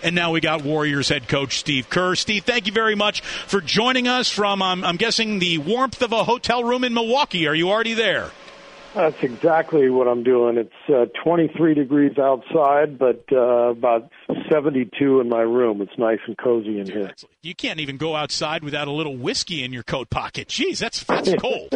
And now we got Warriors head coach Steve Kerr. Steve, thank you very much for joining us from, I'm guessing, the warmth of a hotel room in Milwaukee. Are you already there? That's exactly what I'm doing. It's 23 degrees outside, but about 72 in my room. It's nice and cozy in here. You can't even go outside without a little whiskey in your coat pocket. Jeez, that's cold.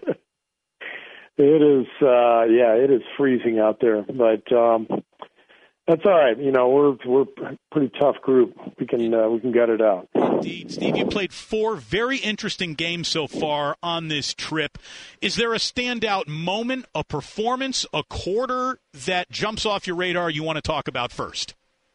It is, it is freezing out there, but that's all right. You know, we're a pretty tough group. We can gut it out. Indeed. Steve, you played 4 very interesting games so far on this trip. Is there a standout moment, a performance, a quarter that jumps off your radar you want to talk about first?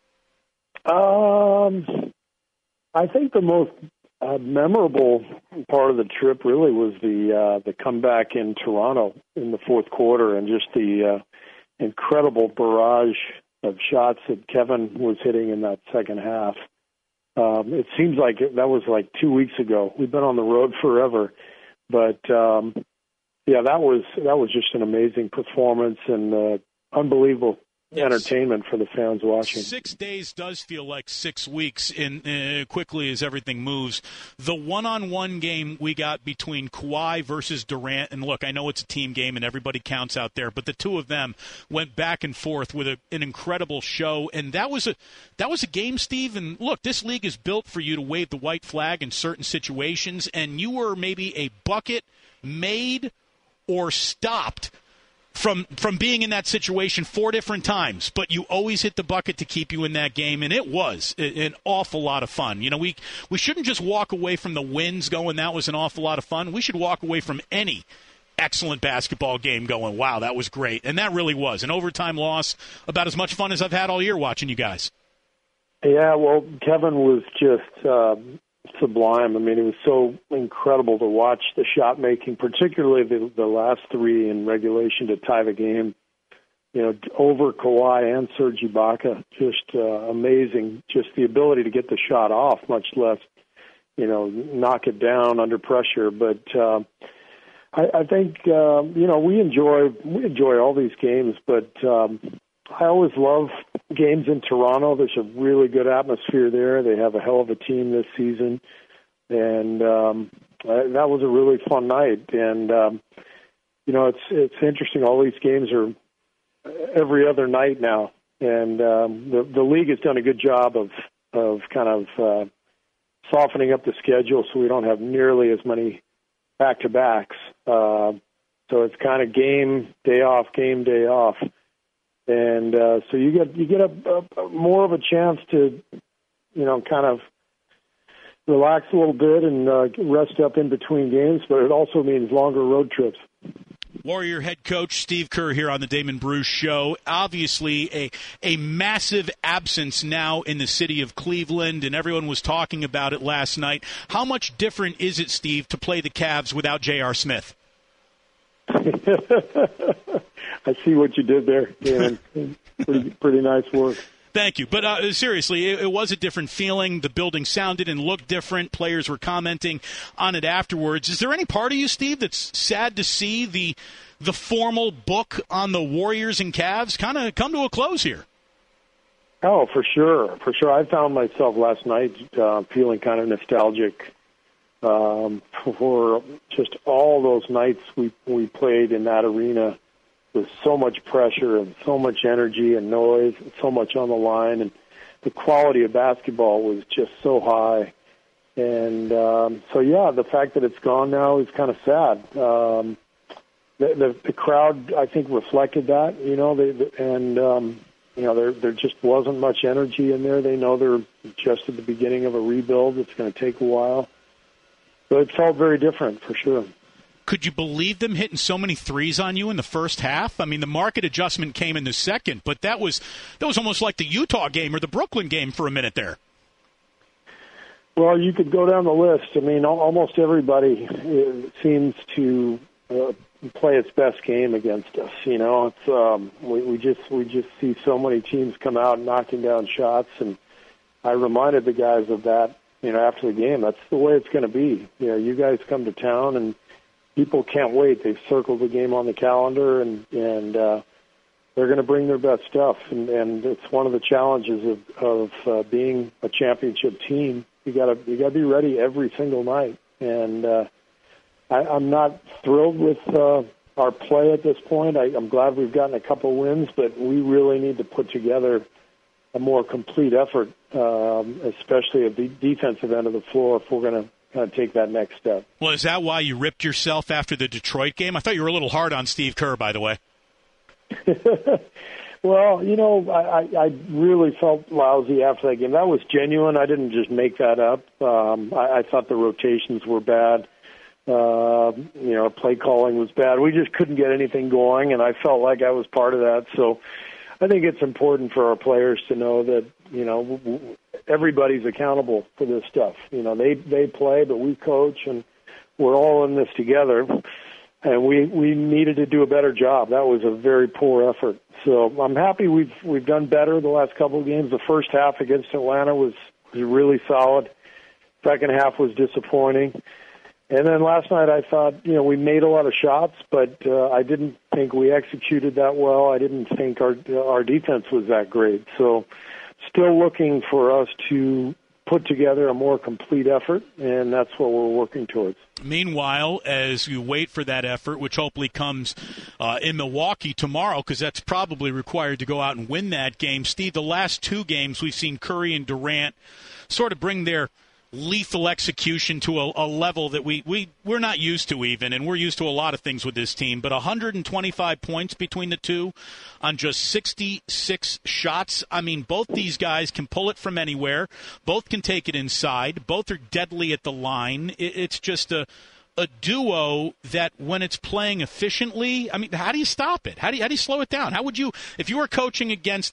I think the most memorable part of the trip really was the comeback in Toronto in the fourth quarter, and just the incredible barrage of shots that Kevin was hitting in that second half. It seems like that was like 2 weeks ago. We've been on the road forever, but that was just an amazing performance and unbelievable entertainment for the fans watching. 6 days does feel like 6 weeks in quickly as everything moves. The one-on-one game we got between Kawhi versus Durant, and look, I know it's a team game and everybody counts out there, but the two of them went back and forth with an incredible show, and that was a game, Steve. And look, this league is built for you to wave the white flag in certain situations, and you were maybe a bucket made or stopped from being in that situation 4 different times, but you always hit the bucket to keep you in that game, and it was an awful lot of fun. You know, we shouldn't just walk away from the wins going, that was an awful lot of fun. We should walk away from any excellent basketball game going, wow, that was great. And that really was. An overtime loss, about as much fun as I've had all year watching you guys. Yeah, well, Kevin was just sublime. I mean, it was so incredible to watch the shot making, particularly the last 3 in regulation to tie the game. You know, over Kawhi and Serge Ibaka, just amazing. Just the ability to get the shot off, much less, you know, knock it down under pressure. But I think we enjoy all these games, but I always love games in Toronto. There's a really good atmosphere there. They have a hell of a team this season, and that was a really fun night. And it's interesting. All these games are every other night now, and the league has done a good job of kind of softening up the schedule so we don't have nearly as many back-to-backs. So it's kind of game day off, game day off. And so you get a more of a chance to, kind of relax a little bit and rest up in between games, but it also means longer road trips. Warrior head coach Steve Kerr here on the Damon Bruce Show. Obviously a massive absence now in the city of Cleveland, and everyone was talking about it last night. How much different is it, Steve, to play the Cavs without J.R. Smith? I see what you did there, Dan. Pretty nice work. Thank you. But seriously, it was a different feeling. The building sounded and looked different. Players were commenting on it afterwards. Is there any part of you, Steve, that's sad to see the formal book on the Warriors and Cavs kind of come to a close here? Oh, for sure. For sure. I found myself last night feeling kind of nostalgic for just all those nights we played in that arena with so much pressure and so much energy and noise and so much on the line, and the quality of basketball was just so high. And the fact that it's gone now is kind of sad. The crowd, I think, reflected that. There just wasn't much energy in there. They know they're just at the beginning of a rebuild. It's going to take a while. So it felt very different, for sure. Could you believe them hitting so many threes on you in the first half? I mean, the market adjustment came in the second, but that was almost like the Utah game or the Brooklyn game for a minute there. Well, you could go down the list. I mean, almost everybody seems to play its best game against us. You know, it's we just see so many teams come out knocking down shots, and I reminded the guys of that. After the game, that's the way it's going to be. You guys come to town, and people can't wait. They've circled the game on the calendar, and they're going to bring their best stuff, and it's one of the challenges of being a championship team. You got to be ready every single night, and I'm not thrilled with our play at this point. I'm glad we've gotten a couple wins, but we really need to put together a more complete effort, especially at the defensive end of the floor, if we're going to kind of take that next step. Well, is that why you ripped yourself after the Detroit game? I thought you were a little hard on Steve Kerr, by the way. Well, I really felt lousy after that game. That was genuine. I didn't just make that up. I thought the rotations were bad. Play calling was bad. We just couldn't get anything going, and I felt like I was part of that. So I think it's important for our players to know that, everybody's accountable for this stuff. They play, but we coach, and we're all in this together. And we needed to do a better job. That was a very poor effort. So I'm happy we've done better the last couple of games. The first half against Atlanta was really solid. Second half was disappointing. And then last night I thought, we made a lot of shots, but I didn't think we executed that well. I didn't think our defense was that great. So still looking for us to put together a more complete effort, and that's what we're working towards. Meanwhile, as you wait for that effort, which hopefully comes in Milwaukee tomorrow, because that's probably required to go out and win that game, Steve, the last two games we've seen Curry and Durant sort of bring their lethal execution to a level that we're not used to even, and we're used to a lot of things with this team, but 125 points between the two on just 66 shots. I mean, both these guys can pull it from anywhere. Both can take it inside. Both are deadly at the line. It's just a duo that when it's playing efficiently, I mean, how do you stop it? How do you slow it down? How would you, if you were coaching against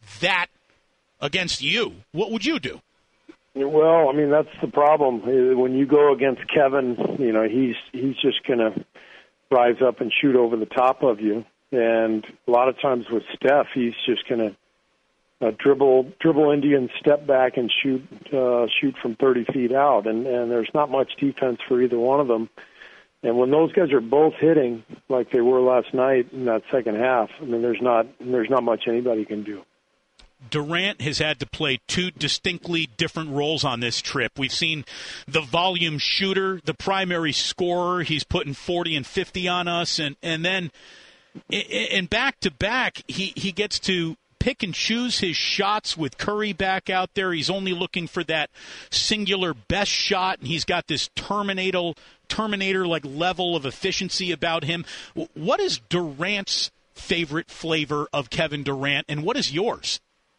you, what would you do? Well, I mean, that's the problem. When you go against Kevin, he's just going to rise up and shoot over the top of you. And a lot of times with Steph, he's just going to dribble into you and step back and shoot from 30 feet out. And there's not much defense for either one of them. And when those guys are both hitting like they were last night in that second half, I mean, there's not much anybody can do. Durant has had to play two distinctly different roles on this trip. We've seen the volume shooter, the primary scorer. He's putting 40 and 50 on us. And then in back-to-back, he gets to pick and choose his shots with Curry back out there. He's only looking for that singular best shot, and he's got this Terminator-like level of efficiency about him. What is Durant's favorite flavor of Kevin Durant, and what is yours?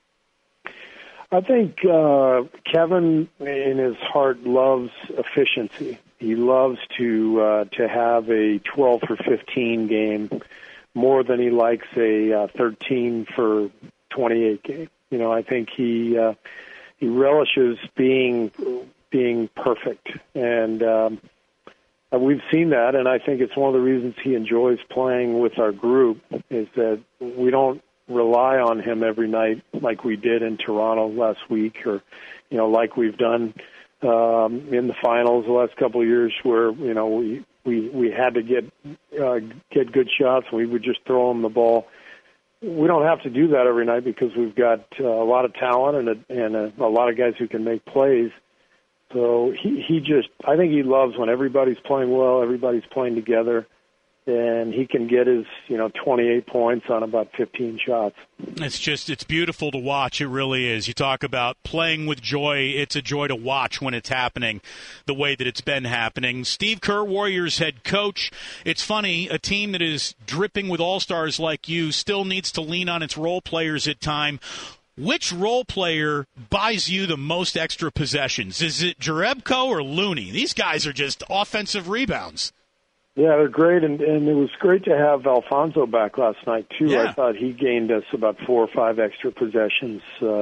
I think Kevin, in his heart, loves efficiency. He loves to have a 12 for 15 game more than he likes a 13 for 28 game. I think he relishes being perfect, and we've seen that. And I think it's one of the reasons he enjoys playing with our group is that we don't rely on him every night like we did in Toronto last week, or like we've done in the finals the last couple of years, where we had to get good shots and we would just throw him the ball. We don't have to do that every night because we've got a lot of talent and a lot of guys who can make plays. So I think he loves when everybody's playing well, everybody's playing together, and he can get his 28 points on about 15 shots. It's beautiful to watch. It really is. You talk about playing with joy. It's a joy to watch when it's happening the way that it's been happening. Steve Kerr, Warriors head coach. It's funny, a team that is dripping with all-stars like you still needs to lean on its role players at time. Which role player buys you the most extra possessions? Is it Jerebko or Looney? These guys are just offensive rebounds. Yeah, they're great, and it was great to have Alfonso back last night, too. Yeah. I thought he gained us about 4 or 5 extra possessions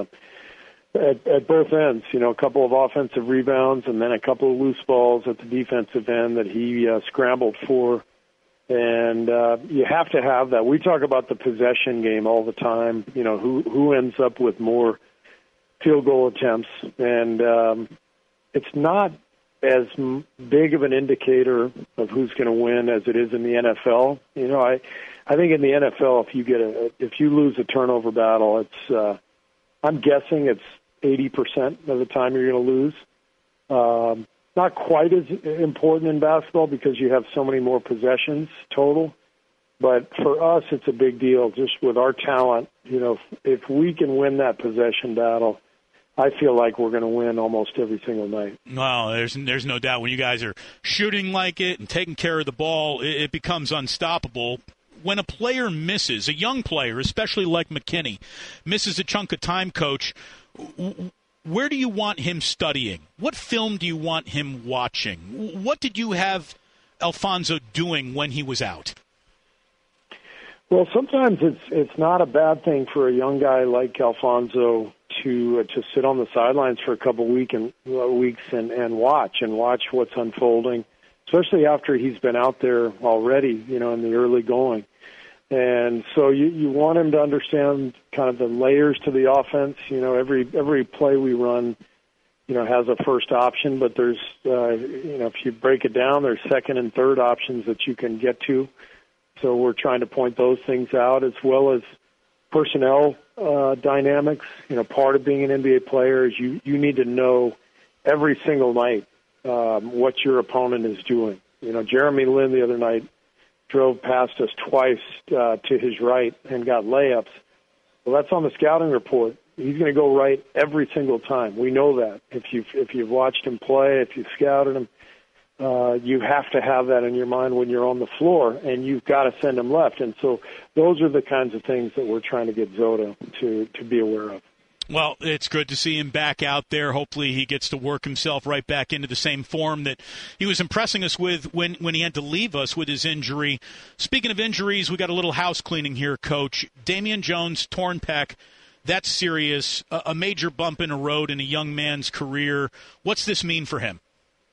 at both ends. A couple of offensive rebounds and then a couple of loose balls at the defensive end that he scrambled for. And you have to have that. We talk about the possession game all the time, who ends up with more field goal attempts. And it's not as big of an indicator of who's going to win as it is in the NFL. You know, I think in the NFL, if you lose a turnover battle, it's I'm guessing it's 80% of the time you're going to lose. Not quite as important in basketball because you have so many more possessions total. But for us, it's a big deal just with our talent. You know, if we can win that possession battle, I feel like we're going to win almost every single night. Well, there's no doubt when you guys are shooting like it and taking care of the ball, it becomes unstoppable. When a player misses, a young player, especially like McKinney, misses a chunk of time, Coach, where do you want him studying? What film do you want him watching? What did you have Alfonso doing when he was out? Well, sometimes it's not a bad thing for a young guy like Alfonso to sit on the sidelines for a couple weeks and watch what's unfolding, especially after he's been out there already, you know, in the early going. And so you want him to understand kind of the layers to the offense. You know, every play we run, you know, has a first option, but there's, you know, if you break it down, there's second and third options that you can get to. So we're trying to point those things out, as well as personnel dynamics. You know, part of being an NBA player is you need to know every single night what your opponent is doing. You know, Jeremy Lin the other night drove past us twice to his right and got layups. Well, that's on the scouting report. He's going to go right every single time. We know that. If you've watched him play, if you've scouted him, you have to have that in your mind when you're on the floor, and you've got to send him left. And so those are the kinds of things that we're trying to get Zota to be aware of. Well, it's good to see him back out there. Hopefully he gets to work himself right back into the same form that he was impressing us with when he had to leave us with his injury. Speaking of injuries, we got a little house cleaning here, Coach. Damian Jones, torn pec. That's serious. A major bump in the road in a young man's career. What's this mean for him?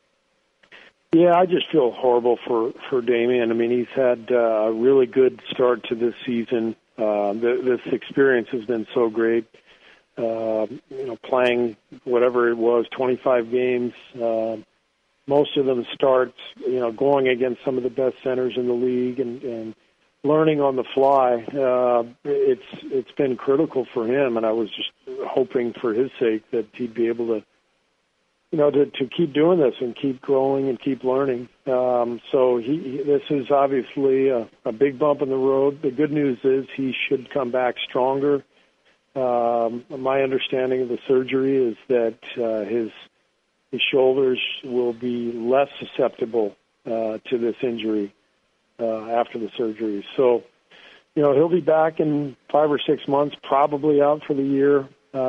Yeah, I just feel horrible for Damian. I mean, he's had a really good start to this season. This experience has been so great. You know, playing whatever it was, 25 games. Most of them start, you know, going against some of the best centers in the league and learning on the fly. It's been critical for him, and I was just hoping for his sake that he'd be able to, you know, to keep doing this and keep growing and keep learning. So this is obviously a big bump in the road. The good news is he should come back stronger. My understanding of the surgery is that his shoulders will be less susceptible to this injury after the surgery. So, you know, he'll be back in 5 or 6 months, probably out for the year.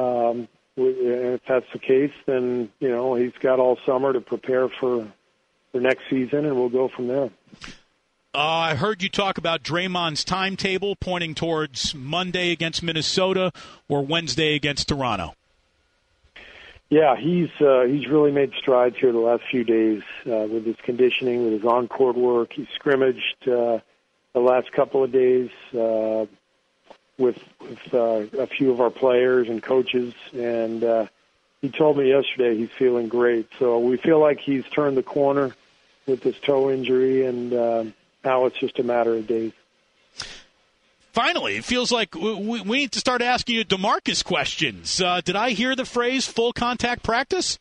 If that's the case, then, you know, he's got all summer to prepare for next season, and we'll go from there. I heard you talk about Draymond's timetable pointing towards Monday against Minnesota or Wednesday against Toronto. Yeah, he's really made strides here the last few days with his conditioning, with his on-court work. He scrimmaged the last couple of days with a few of our players and coaches, and he told me yesterday he's feeling great. So we feel like he's turned the corner with this toe injury, and now it's just a matter of days. Finally, it feels like we need to start asking you DeMarcus questions. Did I hear the phrase full contact practice?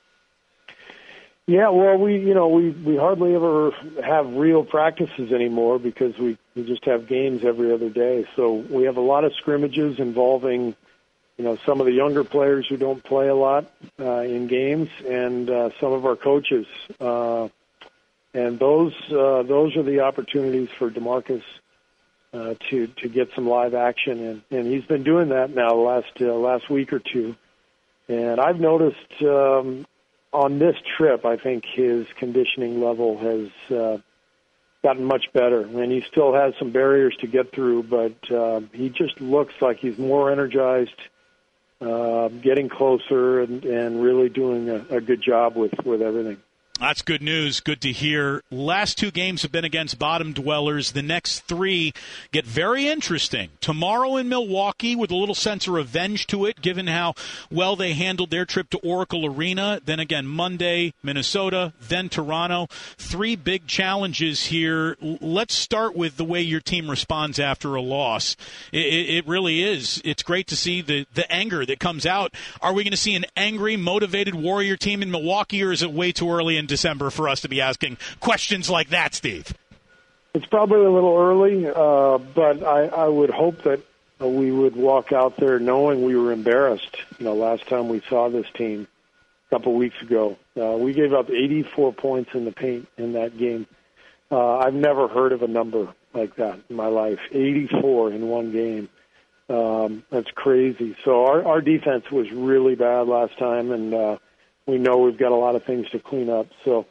Yeah, well, we hardly ever have real practices anymore because we just have games every other day. So we have a lot of scrimmages involving, you know, some of the younger players who don't play a lot in games, and some of our coaches. And those are the opportunities for DeMarcus to get some live action, and he's been doing that now the last week or two. And I've noticed on this trip, I think his conditioning level has gotten much better, and he still has some barriers to get through, but he just looks like he's more energized, getting closer, and really doing a good job with everything. That's good news. Good to hear. Last 2 games have been against bottom dwellers. The next 3 get very interesting. Tomorrow in Milwaukee with a little sense of revenge to it, given how well they handled their trip to Oracle Arena. Then again, Monday, Minnesota, then Toronto. 3 big challenges here. Let's start with the way your team responds after a loss. It really is. It's great to see the anger that comes out. Are we going to see an angry, motivated Warrior team in Milwaukee, or is it way too early in December for us to be asking questions like that, Steve? It's probably a little early, but I would hope that we would walk out there knowing we were embarrassed. Last time we saw this team a couple weeks ago, we gave up 84 points in the paint in that game. I've never heard of a number like that in my life. 84 in one game. That's crazy. So our defense was really bad last time, and we know we've got a lot of things to clean up. So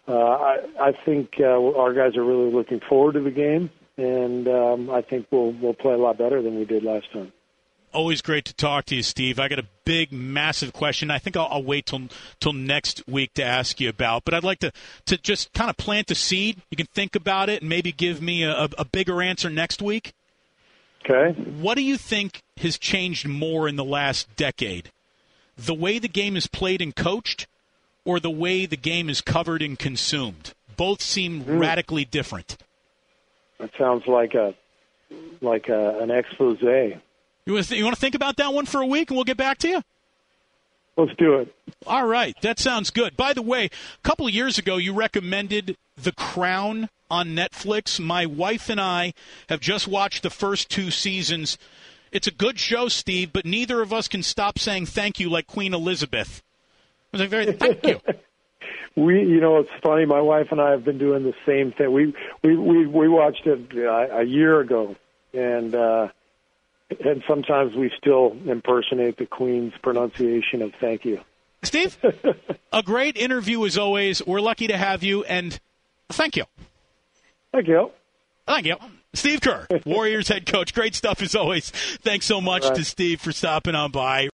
I think our guys are really looking forward to the game, and I think we'll play a lot better than we did last time. Always great to talk to you, Steve. I got a big, massive question. I think I'll wait till next week to ask you about, but I'd like to just kind of plant a seed. You can think about it and maybe give me a bigger answer next week. Okay. What do you think has changed more in the last decade? The way the game is played and coached, or the way the game is covered and consumed? Both seem radically different. That sounds like an expose. You want to think about that one for a week, and we'll get back to you? Let's do it. All right. That sounds good. By the way, a couple of years ago, you recommended The Crown on Netflix. My wife and I have just watched the first 2 seasons. It's a good show, Steve, but neither of us can stop saying thank you like Queen Elizabeth. I was like, thank you. It's funny. My wife and I have been doing the same thing. We watched it a year ago, and sometimes we still impersonate the Queen's pronunciation of thank you. Steve, a great interview as always. We're lucky to have you, and thank you. Thank you. Thank you. Steve Kerr, Warriors head coach. Great stuff as always. Thanks so much to Steve for stopping on by.